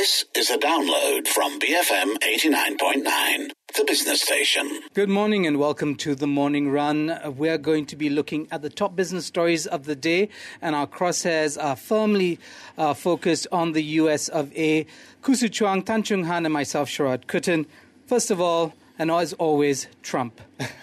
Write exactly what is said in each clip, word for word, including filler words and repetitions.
This is a download from B F M eighty-nine point nine, the business station. Good morning and welcome to the Morning Run. We're going to be looking at the top business stories of the day, and our crosshairs are firmly uh, focused on the U S of A. Khoo Hsu Chuang, Tan Chung Han, and myself, Sharad Kuttan. First of all, and as always, Trump.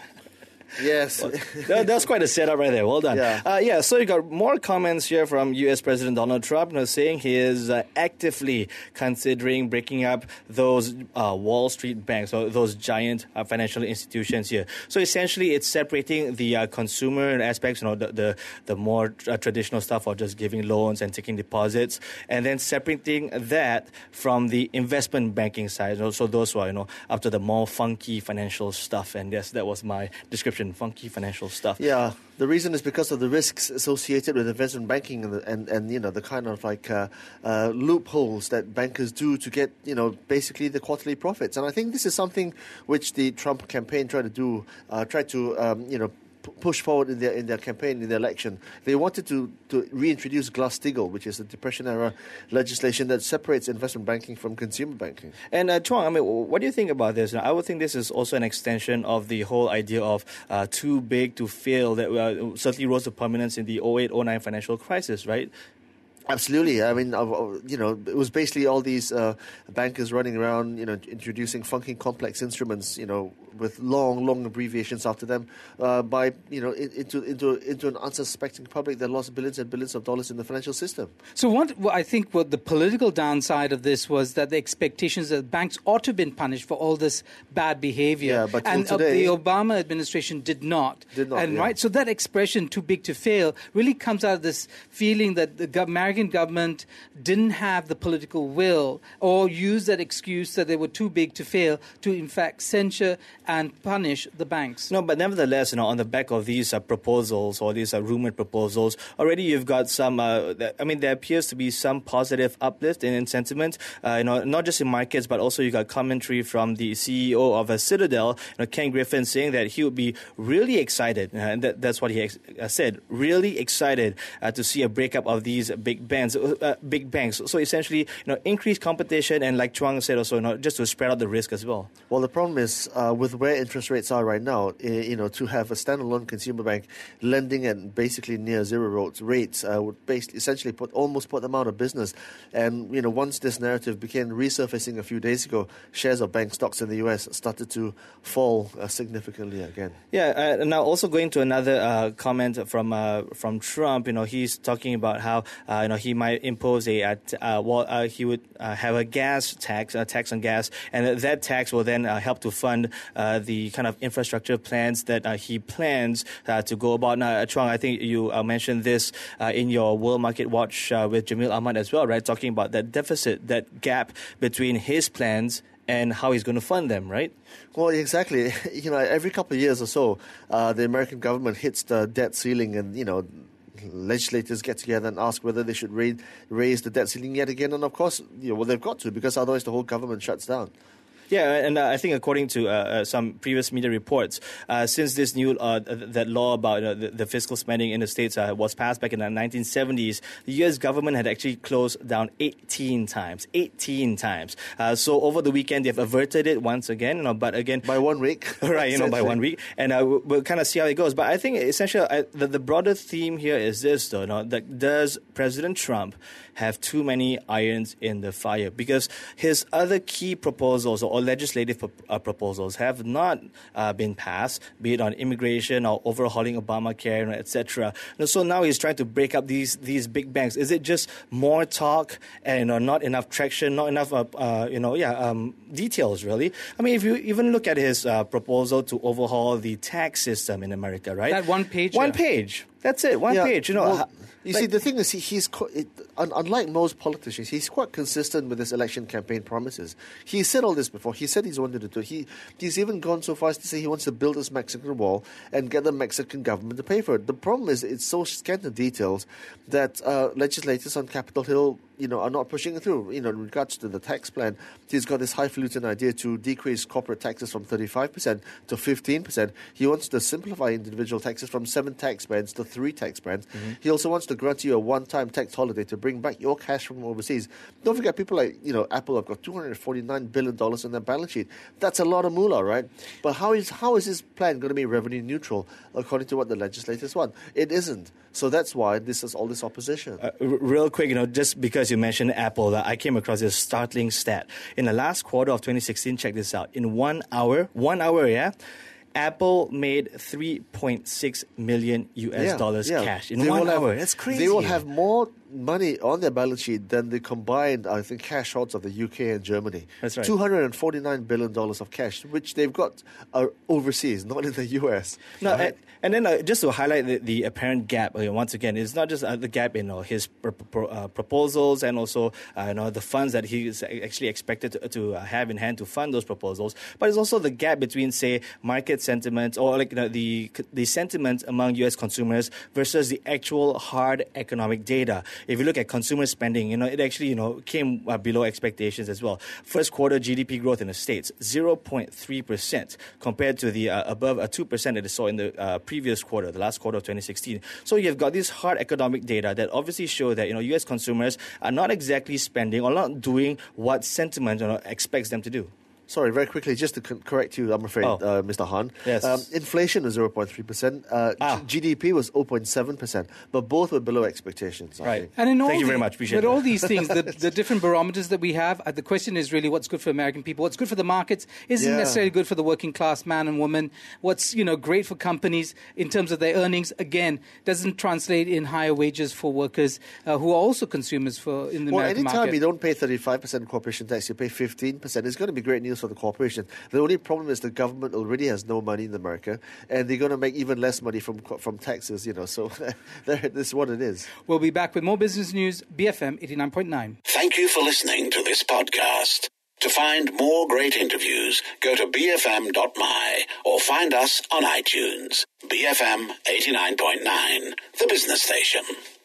Yes. Well, that, that's quite a setup right there. Well done. Yeah. Uh, yeah, so you got more comments here from U S President Donald Trump, you know, saying he is uh, actively considering breaking up those uh, Wall Street banks, or those giant uh, financial institutions here. So essentially, it's separating the uh, consumer aspects, you know, the the, the more uh, traditional stuff, or just giving loans and taking deposits, and then separating that from the investment banking side. You know, so those were, you know, up to the more funky financial stuff. And yes, that was my description. Funky financial stuff. Yeah, the reason is because of the risks associated with investment banking and, the, and, and you know, the kind of like uh, uh, loopholes that bankers do to get, you know, basically the quarterly profits. And I think this is something which the Trump campaign tried to do, uh, tried to, um, you know, push forward in their in their campaign, in their election. They wanted to, to reintroduce Glass-Steagall, which is the Depression-era legislation that separates investment banking from consumer banking. And uh, Chuang, I mean, what do you think about this? I would think this is also an extension of the whole idea of uh, too big to fail that uh, certainly rose to prominence in the oh eight oh nine financial crisis, right? Absolutely. I mean, uh, you know, it was basically all these uh, bankers running around, you know, introducing funky, complex instruments, you know, with long, long abbreviations after them, uh, by, you know, into into into an unsuspecting public that lost billions and billions of dollars in the financial system. So what well, I think what the political downside of this was that the expectations that banks ought to have been punished for all this bad behavior. Yeah, but and today, uh, the Obama administration did not. Did not, and yeah. right, so that expression, too big to fail, really comes out of this feeling that the gov- American government didn't have the political will, or use that excuse that they were too big to fail to, in fact, censure and punish the banks. No, but nevertheless, you know, on the back of these uh, proposals, or these uh, rumored proposals, already you've got some, uh, th- I mean, there appears to be some positive uplift in, in sentiment, uh, you know, not just in markets, but also you got commentary from the C E O of uh, Citadel, you know, Ken Griffin, saying that he would be really excited, uh, and that, that's what he ex- uh, said, really excited uh, to see a breakup of these big banks, uh, big banks. So essentially, you know, increased competition, and like Chuang said also, you know, just to spread out the risk as well. Well, the problem is uh, with where interest rates are right now, you know, to have a standalone consumer bank lending at basically near zero rates uh, would basically essentially put almost put them out of business. And, you know, once this narrative began resurfacing a few days ago, shares of bank stocks in the U S started to fall uh, significantly again. Yeah, uh, now also going to another uh, comment from uh, from Trump, you know, he's talking about how, uh, you know, he might impose a, uh, uh, well, uh, he would uh, have a gas tax, a tax on gas, and that tax will then uh, help to fund uh, the kind of infrastructure plans that uh, he plans uh, to go about. Now, uh, Chuang, I think you uh, mentioned this uh, in your World Market Watch uh, with Jamil Ahmad as well, right? Talking about that deficit, that gap between his plans and how he's going to fund them, right? Well, exactly. You know, every couple of years or so, uh, the American government hits the debt ceiling, and, you know, legislators get together and ask whether they should raise, raise the debt ceiling yet again. And, of course, you know, well, they've got to, because otherwise the whole government shuts down. Yeah, and uh, I think according to uh, uh, some previous media reports, uh, since this new uh, that law about uh, the, the fiscal spending in the States uh, was passed back in the nineteen seventies, the U S government had actually closed down eighteen times. eighteen times. Uh, so over the weekend, they've averted it once again, you know, but again... By one week. Right, you know, by one week. And uh, we'll kind of see how it goes. But I think essentially uh, the, the broader theme here is this, though, you know, that does President Trump have too many irons in the fire? Because his other key proposals, or legislative pro- uh, proposals, have not uh, been passed, be it on immigration or overhauling Obamacare, you know, et cetera. So now he's trying to break up these these big banks. Is it just more talk and, you know, not enough traction, not enough, uh, uh, you know, yeah, um, details, really? I mean, if you even look at his uh, proposal to overhaul the tax system in America, right? That one page. One page. That's it. One yeah, page. You know. Well, ha- you like, see, the thing is, he, he's co- it, un, unlike most politicians, he's quite consistent with his election campaign promises. He said all this before. He said he's wanted to do. He he's even gone so far as to say he wants to build this Mexican wall and get the Mexican government to pay for it. The problem is, it's so scant of details that uh, legislators on Capitol Hill, you know, are not pushing it through. You know, in regards to the tax plan, he's got this highfalutin idea to decrease corporate taxes from thirty-five percent to fifteen percent. He wants to simplify individual taxes from seven tax bands to three tax bands. Mm-hmm. He also wants to grant you a one-time tax holiday to bring back your cash from overseas. Don't forget, people like, you know, Apple have got two hundred forty-nine billion dollars in their balance sheet. That's a lot of moolah, right? But how is how is this plan going to be revenue neutral according to what the legislators want? It isn't. So that's why this is all this opposition. Uh, r- real quick, you know, just because you mentioned Apple, uh, I came across this startling stat. In the last quarter of twenty sixteen, check this out. In one hour, one hour, yeah, Apple made three point six million U S Yeah, dollars yeah. cash in They one will have- hour. That's crazy. They will have more money on their balance sheet than the combined, I think, cash hoards of the U K and Germany. That's right. two hundred forty-nine billion dollars of cash, which they've got uh, overseas, not in the U S. No, right? and, and then uh, just to highlight the, the apparent gap, uh, once again, it's not just uh, the gap in uh, his pr- pr- uh, proposals and also uh, you know, the funds that he is actually expected to, to uh, have in hand to fund those proposals, but it's also the gap between, say, market sentiment or like you know, the the sentiment among U S consumers versus the actual hard economic data. If you look at consumer spending, you know, it actually you know came uh, below expectations as well. First quarter G D P growth in the States, zero point three percent compared to the uh, above uh, two percent that it saw in the uh, previous quarter, the last quarter of twenty sixteen. So you've got this hard economic data that obviously show that you know U S consumers are not exactly spending or not doing what sentiment you know, expects them to do. Sorry, very quickly, just to con- correct you, I'm afraid, Oh. uh, Mister Han. Yes. Um, inflation was zero point three percent. Uh, Ah. G- GDP was zero point seven percent, but both were below expectations. I Right. think. And in all Thank you the- very much. Appreciate But that. all these things, the, the different barometers that we have, uh, the question is really what's good for American people. What's good for the markets isn't Yeah. necessarily good for the working class man and woman. What's you know great for companies in terms of their earnings, again, doesn't translate in higher wages for workers uh, who are also consumers for in the Well, American anytime market. you don't pay thirty-five percent corporation tax, you pay fifteen percent. It's going to be great news for the corporation. The only problem is the government already has no money in America, and they're going to make even less money from from taxes. You know, so this is what it is. We'll be back with more business news, B F M eighty-nine point nine. Thank you for listening to this podcast. To find more great interviews, go to b f m dot m y or find us on iTunes. B F M eighty-nine point nine, the business station.